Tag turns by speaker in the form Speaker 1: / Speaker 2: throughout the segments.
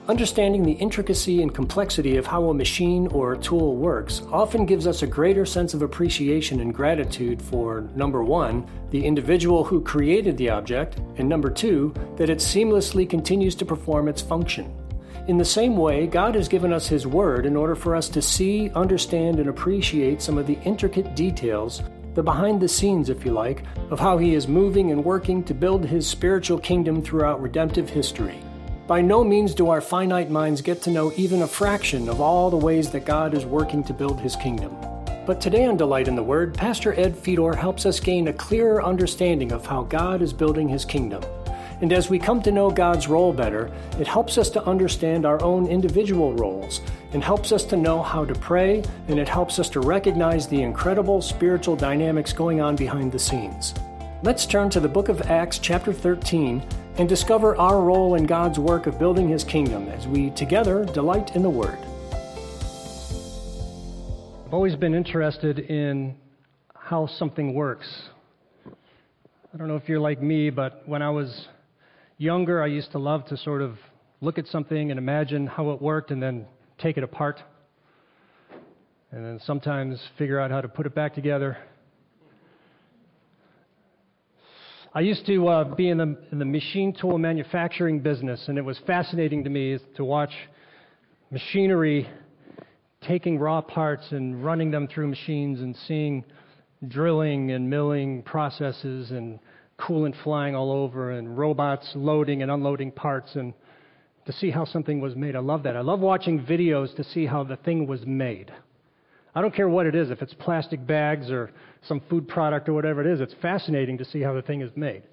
Speaker 1: Understanding the intricacy and complexity of how a machine or a tool works often gives us a greater sense of appreciation and gratitude for, number one, the individual who created the object, and number two, that it seamlessly continues to perform its function. In the same way, God has given us His Word in order for us to see, understand, and appreciate some of the intricate details, the behind the scenes, if you like, of how He is moving and working to build His spiritual kingdom throughout redemptive history. By no means do our finite minds get to know even a fraction of all the ways that God is working to build His kingdom. But today on Delight in the Word, Pastor Ed Fedor helps us gain a clearer understanding of how God is building His kingdom. And as we come to know God's role better, it helps us to understand our own individual roles, and helps us to know how to pray, and it helps us to recognize the incredible spiritual dynamics going on behind the scenes. Let's turn to the book of Acts chapter 13 and discover our role in God's work of building His kingdom as we together delight in the Word.
Speaker 2: I've always been interested in how something works. I don't know if you're like me, but when I was younger, I used to love to sort of look at something and imagine how it worked and then take it apart. And then sometimes figure out how to put it back together. I used to be in the machine tool manufacturing business, and it was fascinating to me to watch machinery taking raw parts and running them through machines and seeing drilling and milling processes and coolant flying all over and robots loading and unloading parts, and to see how something was made. I love that. I love watching videos to see how the thing was made. I don't care what it is, if it's plastic bags or some food product or whatever it is, it's fascinating to see how the thing is made.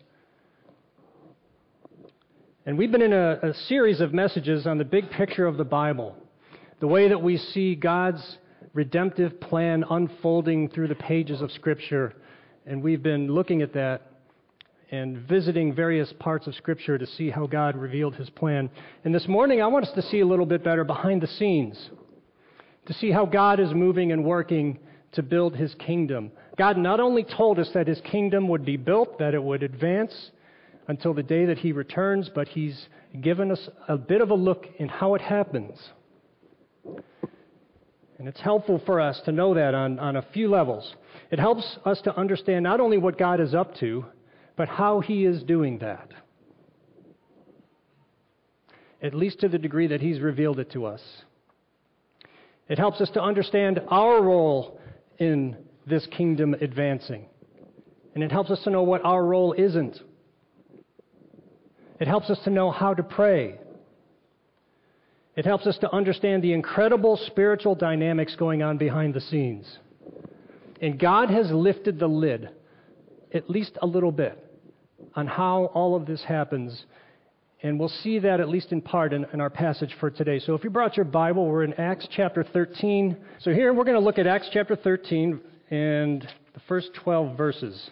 Speaker 2: And we've been in a series of messages on the big picture of the Bible, the way that we see God's redemptive plan unfolding through the pages of Scripture. And we've been looking at that and visiting various parts of Scripture to see how God revealed His plan. And this morning, I want us to see a little bit better behind the scenes, to see how God is moving and working to build His kingdom. God not only told us that His kingdom would be built, that it would advance until the day that He returns, but He's given us a bit of a look in how it happens. And it's helpful for us to know that on a few levels. It helps us to understand not only what God is up to, but how He is doing that, at least to the degree that He's revealed it to us. It helps us to understand our role in this kingdom advancing. And it helps us to know what our role isn't. It helps us to know how to pray. It helps us to understand the incredible spiritual dynamics going on behind the scenes. And God has lifted the lid, at least a little bit, on how all of this happens. And we'll see that at least in part in our passage for today. So if you brought your Bible, we're in Acts chapter 13. So here we're going to look at Acts chapter 13 and the first 12 verses.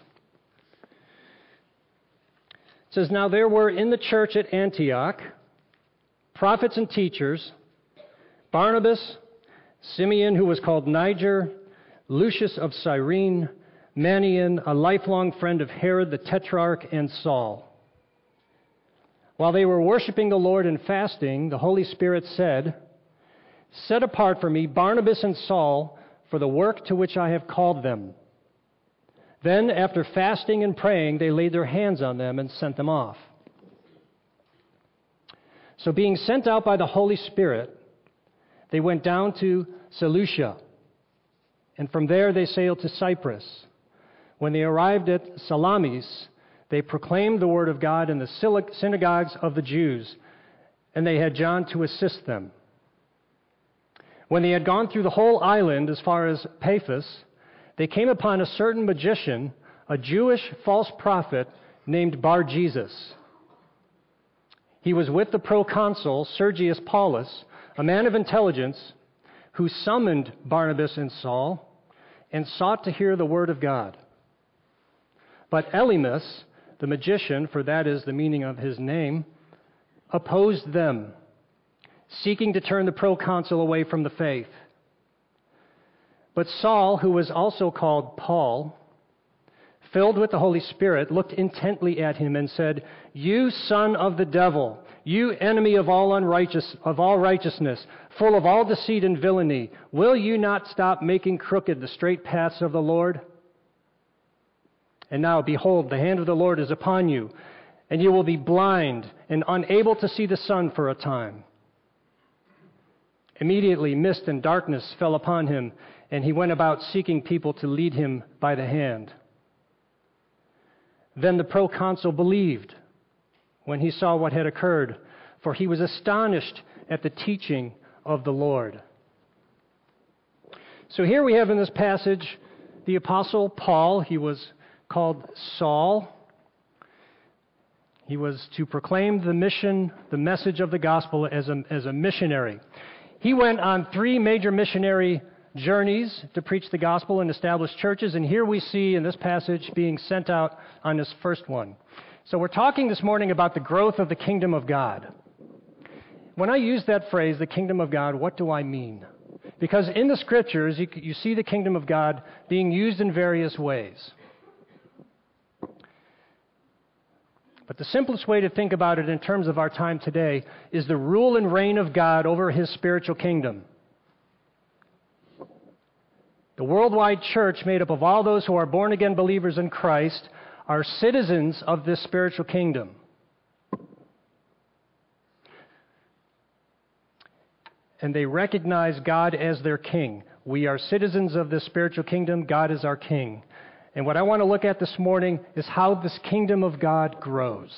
Speaker 2: It says, "Now there were in the church at Antioch prophets and teachers, Barnabas, Simeon, who was called Niger, Lucius of Cyrene, Manaen, a lifelong friend of Herod the Tetrarch, and Saul. While they were worshiping the Lord and fasting, the Holy Spirit said, 'Set apart for me Barnabas and Saul for the work to which I have called them.' Then, after fasting and praying, they laid their hands on them and sent them off. So being sent out by the Holy Spirit, they went down to Seleucia, and from there they sailed to Cyprus. When they arrived at Salamis, they proclaimed the word of God in the synagogues of the Jews, and they had John to assist them. When they had gone through the whole island as far as Paphos, they came upon a certain magician, a Jewish false prophet named Bar-Jesus. He was with the proconsul Sergius Paulus, a man of intelligence, who summoned Barnabas and Saul and sought to hear the word of God. But Elymas, the magician, for that is the meaning of his name, opposed them, seeking to turn the proconsul away from the faith. But Saul, who was also called Paul, filled with the Holy Spirit, looked intently at him and said, "You son of the devil, You enemy of all righteousness, full of all deceit and villainy, will you not stop making crooked the straight paths of the Lord? And now, behold, the hand of the Lord is upon you, and you will be blind and unable to see the sun for a time. Immediately, mist and darkness fell upon him, and he went about seeking people to lead him by the hand. Then the proconsul believed when he saw what had occurred, for he was astonished at the teaching of the Lord. So here we have in this passage the Apostle Paul. He was called Saul. He was to proclaim the message of the gospel as a missionary. He went on 3 major missionary journeys to preach the gospel and establish churches, and here we see in this passage being sent out on his first one. So we're talking this morning about the growth of the kingdom of God. When I use that phrase, the kingdom of God, what do I mean? Because in the scriptures, you see the kingdom of God being used in various ways. But the simplest way to think about it in terms of our time today is the rule and reign of God over his spiritual kingdom. The worldwide church, made up of all those who are born-again believers in Christ, are citizens of this spiritual kingdom. And they recognize God as their king. We are citizens of this spiritual kingdom. God is our king. And what I want to look at this morning is how this kingdom of God grows.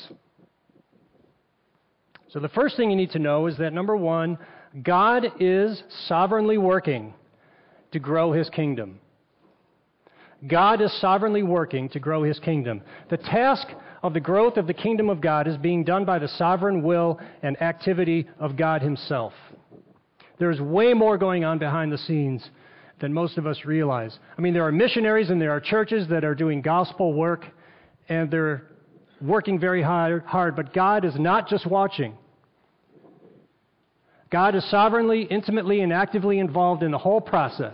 Speaker 2: So the first thing you need to know is that, number one, God is sovereignly working to grow his kingdom. God is sovereignly working to grow his kingdom. The task of the growth of the kingdom of God is being done by the sovereign will and activity of God himself. There's way more going on behind the scenes than most of us realize. I mean, there are missionaries and there are churches that are doing gospel work, and they're working very hard, but God is not just watching. God is sovereignly, intimately, and actively involved in the whole process.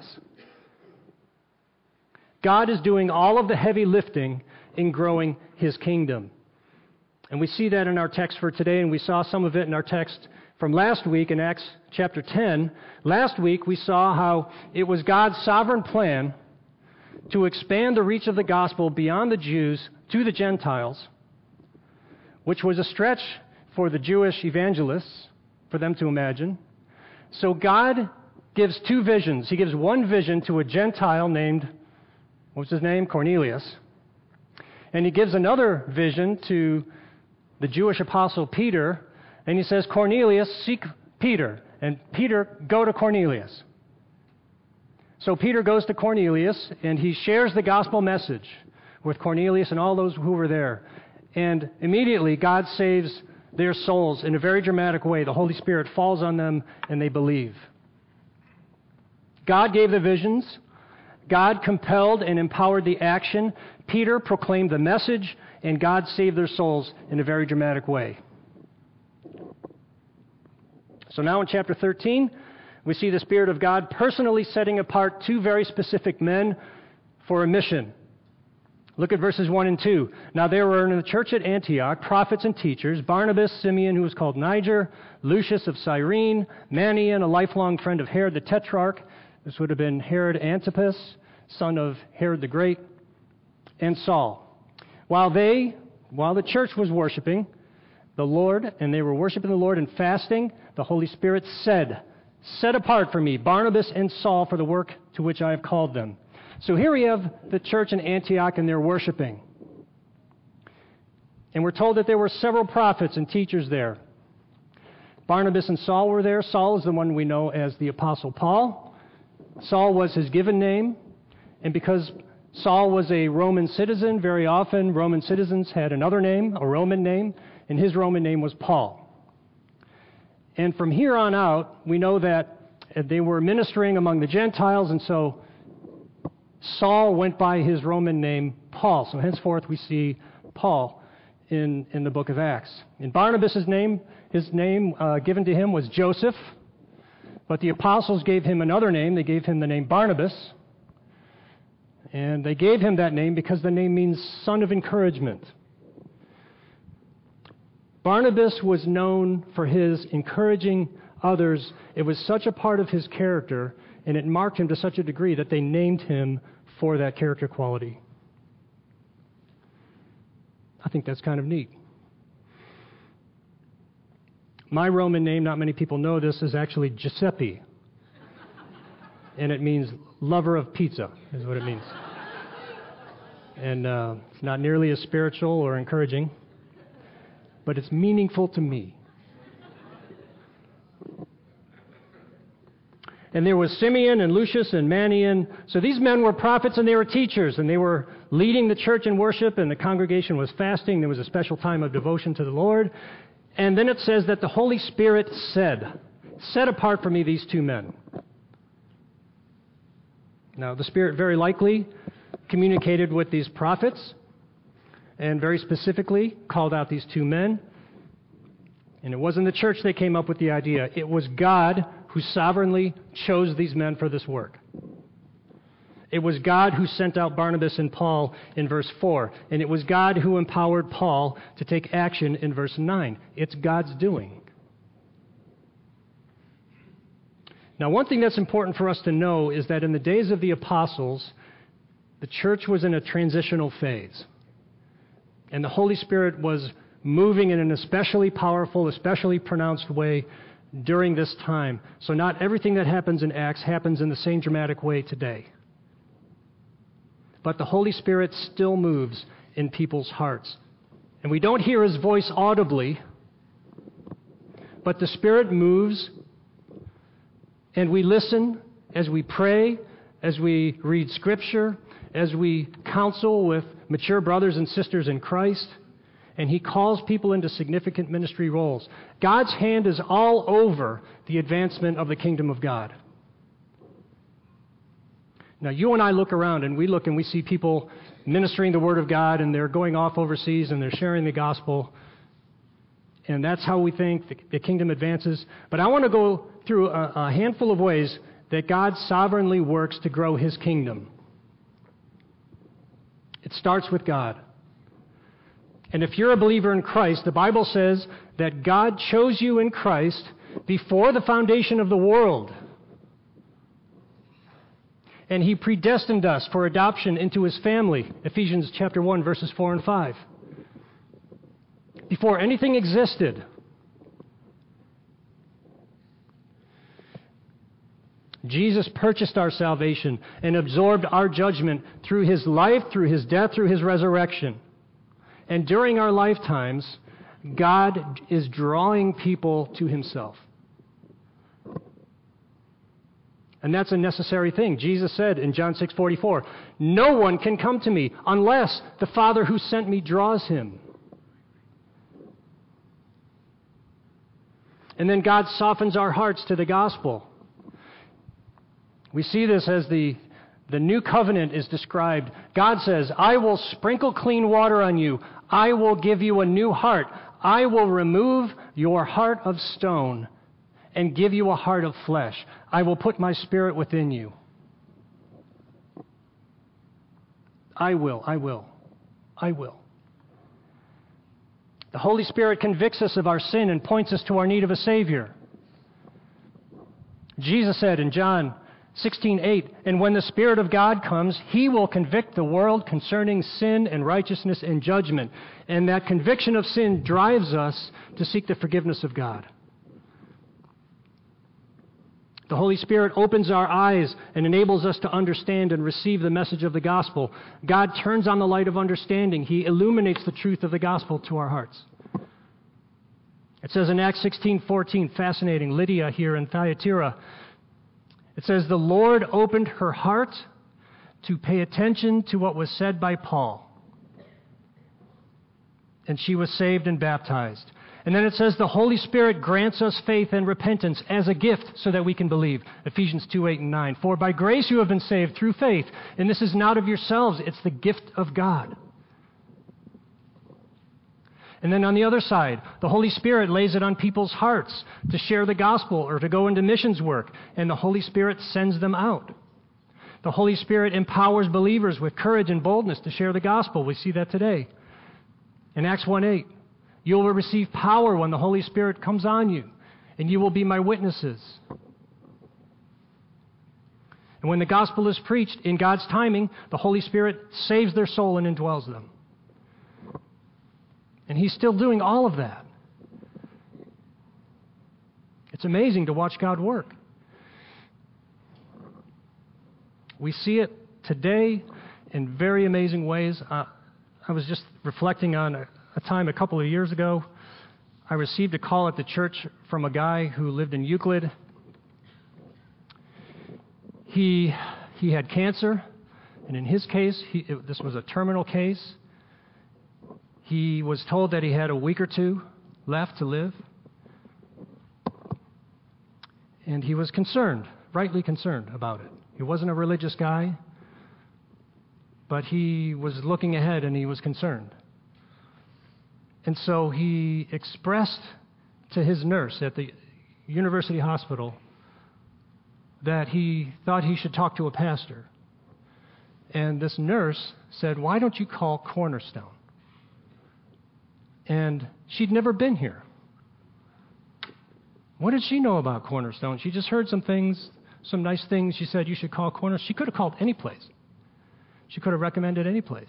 Speaker 2: God is doing all of the heavy lifting in growing his kingdom. And we see that in our text for today, and we saw some of it in our text from last week in Acts chapter 10. Last week we saw how it was God's sovereign plan to expand the reach of the gospel beyond the Jews to the Gentiles, which was a stretch for the Jewish evangelists for them to imagine. So God gives 2 visions. He gives one vision to a Gentile named, what's his name? Cornelius. And he gives another vision to the Jewish apostle Peter, and he says, Cornelius, seek Peter. And Peter, go to Cornelius. So Peter goes to Cornelius, and he shares the gospel message with Cornelius and all those who were there. And immediately, God saves their souls in a very dramatic way. The Holy Spirit falls on them, and they believe. God gave the visions. God compelled and empowered the action. Peter proclaimed the message, and God saved their souls in a very dramatic way. So now in chapter 13, we see the Spirit of God personally setting apart 2 very specific men for a mission. Look at verses 1 and 2. Now there were in the church at Antioch prophets and teachers, Barnabas, Simeon, who was called Niger, Lucius of Cyrene, Manaen, a lifelong friend of Herod the Tetrarch. This would have been Herod Antipas, son of Herod the Great, and Saul. While the church was worshiping the Lord, and they were worshiping the Lord and fasting, the Holy Spirit said, "Set apart for me Barnabas and Saul for the work to which I have called them." So here we have the church in Antioch, and they're worshiping. And we're told that there were several prophets and teachers there. Barnabas and Saul were there. Saul is the one we know as the Apostle Paul. Saul was his given name, and because Saul was a Roman citizen, very often Roman citizens had another name, a Roman name, and his Roman name was Paul. And from here on out, we know that they were ministering among the Gentiles, and so Saul went by his Roman name, Paul. So henceforth we see Paul in the book of Acts. And Barnabas' name, given to him was Joseph, but the apostles gave him another name. They gave him the name Barnabas, and they gave him that name because the name means son of encouragement. Barnabas was known for his encouraging others. It was such a part of his character, and it marked him to such a degree that they named him for that character quality. I think that's kind of neat. My Roman name, not many people know this, is actually Giuseppe. And it means lover of pizza, is what it means. And it's not nearly as spiritual or encouraging, but it's meaningful to me. And there was Simeon and Lucius and Manaen. So these men were prophets and they were teachers, and they were leading the church in worship, and the congregation was fasting. There was a special time of devotion to the Lord. And then it says that the Holy Spirit said, "Set apart for me these two men." Now, the Spirit very likely communicated with these prophets and very specifically called out these two men. And it wasn't the church that came up with the idea. It was God who sovereignly chose these men for this work. It was God who sent out Barnabas and Paul in verse 4. And it was God who empowered Paul to take action in verse 9. It's God's doing. Now, one thing that's important for us to know is that in the days of the apostles, the church was in a transitional phase. And the Holy Spirit was moving in an especially powerful, especially pronounced way during this time. So not everything that happens in Acts happens in the same dramatic way today. But the Holy Spirit still moves in people's hearts. And we don't hear His voice audibly, but the Spirit moves, and we listen as we pray, as we read Scripture, as we counsel with mature brothers and sisters in Christ, and He calls people into significant ministry roles. God's hand is all over the advancement of the kingdom of God. Now, you and I look around, and we see people ministering the Word of God, and they're going off overseas, and they're sharing the gospel, and that's how we think the kingdom advances. But I want to go through a handful of ways that God sovereignly works to grow His kingdom. It starts with God. And if you're a believer in Christ, the Bible says that God chose you in Christ before the foundation of the world. And He predestined us for adoption into His family. Ephesians chapter 1, verses 4 and 5. Before anything existed. Jesus purchased our salvation and absorbed our judgment through His life, through His death, through His resurrection. And during our lifetimes, God is drawing people to Himself. And that's a necessary thing. Jesus said in John 6:44, "No one can come to me unless the Father who sent me draws him." And then God softens our hearts to the gospel. We see this as the new covenant is described. God says, "I will sprinkle clean water on you. I will give you a new heart. I will remove your heart of stone and give you a heart of flesh. I will put my Spirit within you." I will. The Holy Spirit convicts us of our sin and points us to our need of a Savior. Jesus said in John 16:8, "And when the Spirit of God comes, He will convict the world concerning sin and righteousness and judgment." And that conviction of sin drives us to seek the forgiveness of God. The Holy Spirit opens our eyes and enables us to understand and receive the message of the gospel. God turns on the light of understanding. He illuminates the truth of the gospel to our hearts. It says in Acts 16:14, fascinating, Lydia here in Thyatira, it says, "The Lord opened her heart to pay attention to what was said by Paul. And she was saved and baptized." And then it says, "The Holy Spirit grants us faith and repentance as a gift so that we can believe." Ephesians 2:8 and 9. "For by grace you have been saved through faith, and this is not of yourselves, it's the gift of God." And then on the other side, the Holy Spirit lays it on people's hearts to share the gospel or to go into missions work, and the Holy Spirit sends them out. The Holy Spirit empowers believers with courage and boldness to share the gospel. We see that today. In Acts 1:8, You will receive power when the Holy Spirit comes on you, and you will be my witnesses. And when the gospel is preached in God's timing, the Holy Spirit saves their soul and indwells them. And He's still doing all of that. It's amazing to watch God work. We see it today in very amazing ways. I was just reflecting on a time a couple of years ago. I received a call at the church from a guy who lived in Euclid. He had cancer, and in his case, this was a terminal case. He was told that he had a week or two left to live. And he was concerned, rightly concerned about it. He wasn't a religious guy, but he was looking ahead and he was concerned. And so he expressed to his nurse at the university hospital that he thought he should talk to a pastor. And this nurse said, "Why don't you call Cornerstone?" And she'd never been here. What did she know about Cornerstone? She just heard some things, some nice things. She said, "You should call Cornerstone." She could have called any place. She could have recommended any place.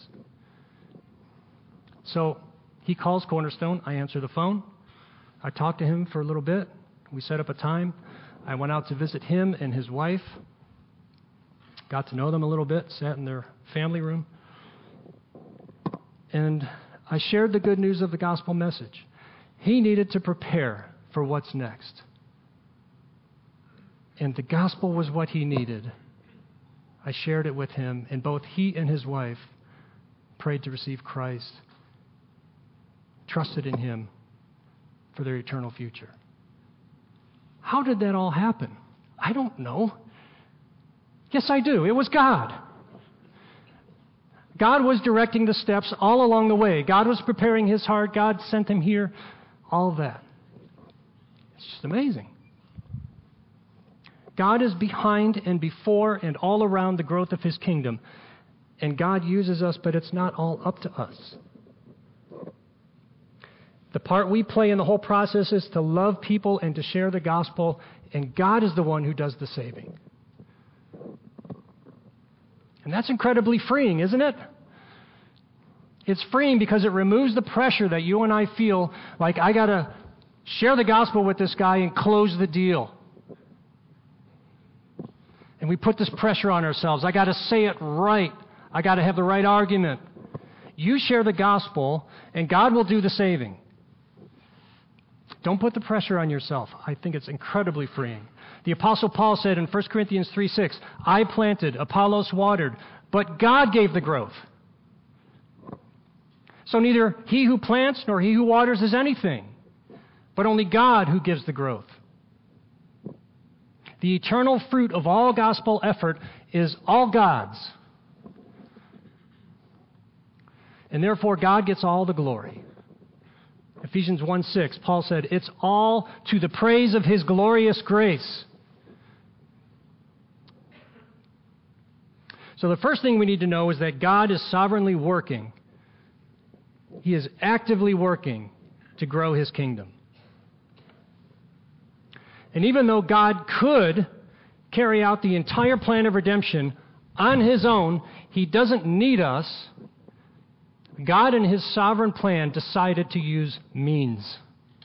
Speaker 2: So he calls Cornerstone. I answer the phone. I talked to him for a little bit. We set up a time. I went out to visit him and his wife. Got to know them a little bit. Sat in their family room. And I shared the good news of the gospel message. He needed to prepare for what's next. And the gospel was what he needed. I shared it with him, and both he and his wife prayed to receive Christ, trusted in him for their eternal future. How did that all happen? I don't know. Yes, I do. It was God. God was directing the steps all along the way. God was preparing his heart. God sent him here. All of that. It's just amazing. God is behind and before and all around the growth of his kingdom. And God uses us, but it's not all up to us. The part we play in the whole process is to love people and to share the gospel, and God is the one who does the saving. And that's incredibly freeing, isn't it? It's freeing because it removes the pressure that you and I feel like I got to share the gospel with this guy and close the deal. And we put this pressure on ourselves. I got to say it right. I got to have the right argument. You share the gospel, and God will do the saving. Don't put the pressure on yourself. I think it's incredibly freeing. The Apostle Paul said in 1 Corinthians 3:6, "I planted, Apollos watered, but God gave the growth." So neither he who plants nor he who waters is anything, but only God who gives the growth. The eternal fruit of all gospel effort is all God's. And therefore, God gets all the glory. Ephesians 1:6, Paul said, "It's all to the praise of his glorious grace." So the first thing we need to know is that God is sovereignly working. He is actively working to grow his kingdom. And even though God could carry out the entire plan of redemption on his own, he doesn't need us. God in his sovereign plan decided to use means.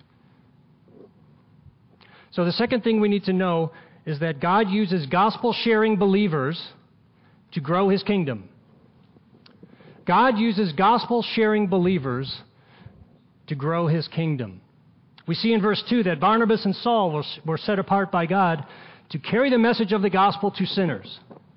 Speaker 2: So the second thing we need to know is that God uses gospel-sharing believers to grow his kingdom. God uses gospel-sharing believers to grow his kingdom. We see in verse 2 that Barnabas and Saul were set apart by God to carry the message of the gospel to sinners.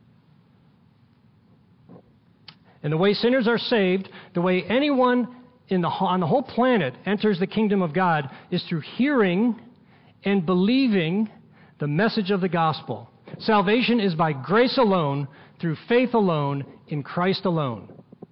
Speaker 2: And the way sinners are saved, the way anyone on the whole planet enters the kingdom of God, is through hearing and believing the message of the gospel. Salvation is by grace alone, through faith alone, in Christ alone.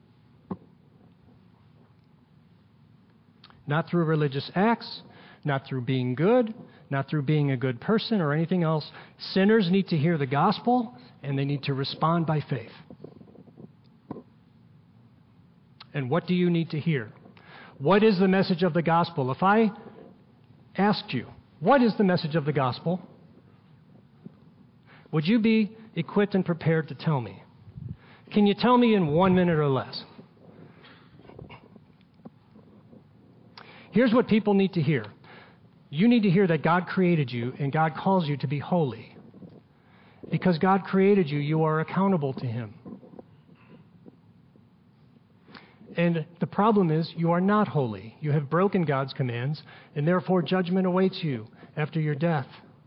Speaker 2: Not through religious acts, not through being good, not through being a good person or anything else. Sinners need to hear the gospel, and they need to respond by faith. And what do you need to hear? what is the message of the gospel? If I asked you, what is the message of the gospel? Would you be equipped and prepared to tell me? Can you tell me in 1 minute or less? Here's what people need to hear. You need to hear that God created you and God calls you to be holy. Because God created you, you are accountable to Him. And the problem is you are not holy. You have broken God's commands, and therefore judgment awaits you after your death.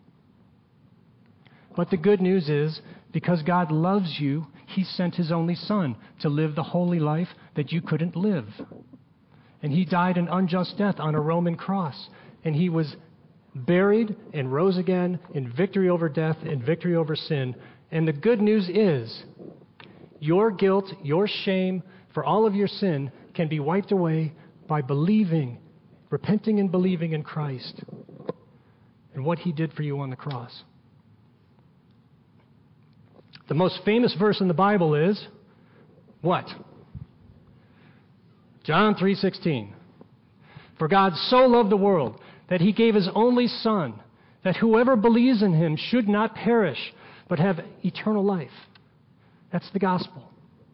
Speaker 2: But the good news is, because God loves you, He sent His only Son to live the holy life that you couldn't live. And He died an unjust death on a Roman cross. And He was buried and rose again in victory over death and victory over sin. And the good news is, your guilt, your shame for all of your sin can be wiped away by believing, repenting and believing in Christ and what He did for you on the cross. The most famous verse in the Bible is what? John 3:16. For God so loved the world that He gave His only Son, that whoever believes in Him should not perish, but have eternal life. That's the gospel.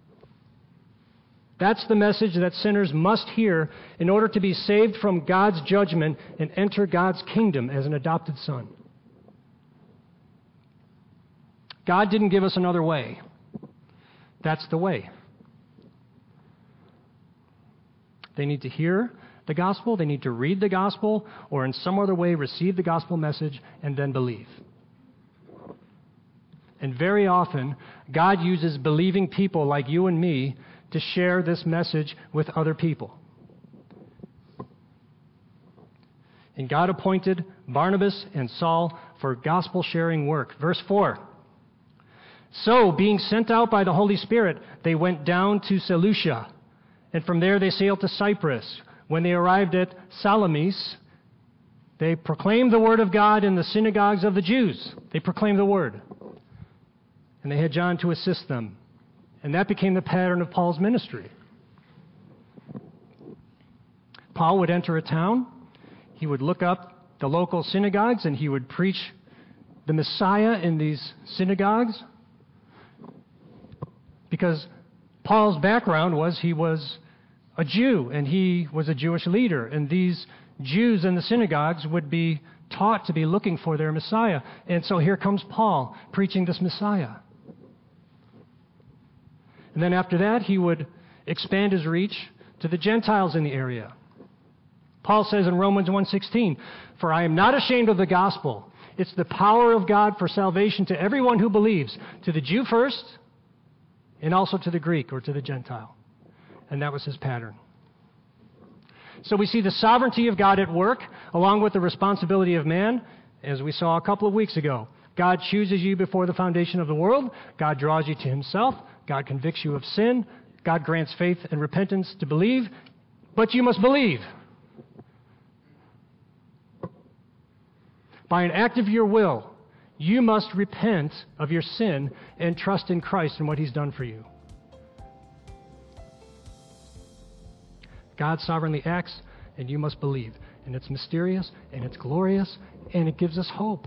Speaker 2: That's the message that sinners must hear in order to be saved from God's judgment and enter God's kingdom as an adopted son. God didn't give us another way. That's the way. They need to hear the gospel, they need to read the gospel, or in some other way receive the gospel message and then believe. And very often, God uses believing people like you and me to share this message with other people. And God appointed Barnabas and Saul for gospel-sharing work. Verse 4. So, being sent out by the Holy Spirit, they went down to Seleucia, and from there they sailed to Cyprus. When they arrived at Salamis, they proclaimed the word of God in the synagogues of the Jews. They proclaimed the word. And they had John to assist them. And that became the pattern of Paul's ministry. Paul would enter a town, he would look up the local synagogues, and he would preach the Messiah in these synagogues. Because Paul's background was he was a Jew, and he was a Jewish leader. And these Jews in the synagogues would be taught to be looking for their Messiah. And so here comes Paul preaching this Messiah. And then after that, he would expand his reach to the Gentiles in the area. Paul says in Romans 1:16, "For I am not ashamed of the gospel. It's the power of God for salvation to everyone who believes, to the Jew first, and also to the Greek or to the Gentile." And that was his pattern. So we see the sovereignty of God at work, along with the responsibility of man, as we saw a couple of weeks ago. God chooses you before the foundation of the world. God draws you to Himself. God convicts you of sin. God grants faith and repentance to believe. But you must believe. By an act of your will, you must repent of your sin and trust in Christ and what He's done for you. God sovereignly acts, and you must believe. And it's mysterious, and it's glorious, and it gives us hope.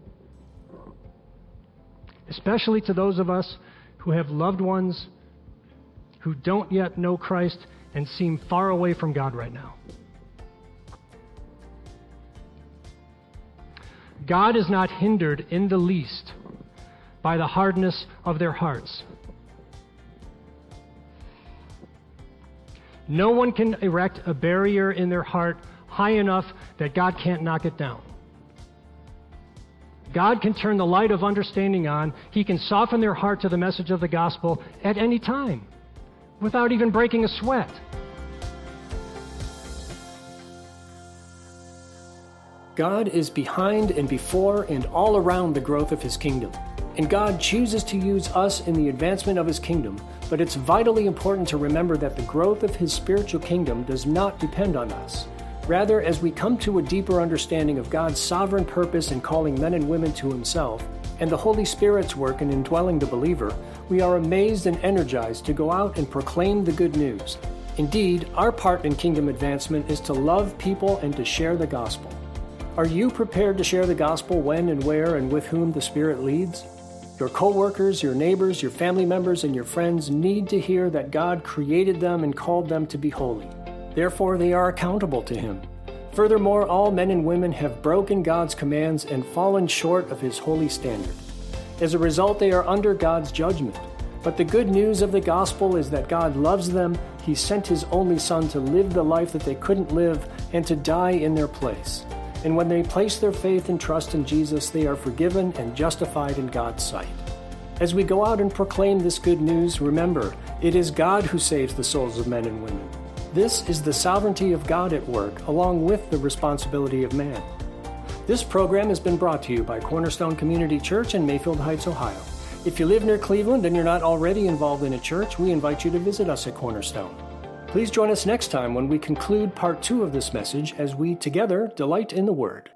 Speaker 2: Especially to those of us who have loved ones who don't yet know Christ and seem far away from God right now. God is not hindered in the least by the hardness of their hearts. No one can erect a barrier in their heart high enough that God can't knock it down. God can turn the light of understanding on. He can soften their heart to the message of the gospel at any time, without even breaking a sweat.
Speaker 1: God is behind and before and all around the growth of His kingdom. And God chooses to use us in the advancement of His kingdom, but it's vitally important to remember that the growth of His spiritual kingdom does not depend on us. Rather, as we come to a deeper understanding of God's sovereign purpose in calling men and women to Himself, and the Holy Spirit's work in indwelling the believer, we are amazed and energized to go out and proclaim the good news. Indeed, our part in kingdom advancement is to love people and to share the gospel. Are you prepared to share the gospel when and where and with whom the Spirit leads? Your co-workers, your neighbors, your family members, and your friends need to hear that God created them and called them to be holy. Therefore, they are accountable to Him. Furthermore, all men and women have broken God's commands and fallen short of His holy standard. As a result, they are under God's judgment. But the good news of the gospel is that God loves them. He sent His only Son to live the life that they couldn't live and to die in their place. And when they place their faith and trust in Jesus, they are forgiven and justified in God's sight. As we go out and proclaim this good news, remember, it is God who saves the souls of men and women. This is the sovereignty of God at work, along with the responsibility of man. This program has been brought to you by Cornerstone Community Church in Mayfield Heights, Ohio. If you live near Cleveland and you're not already involved in a church, we invite you to visit us at Cornerstone. Please join us next time when we conclude part 2 of this message as we together delight in the Word.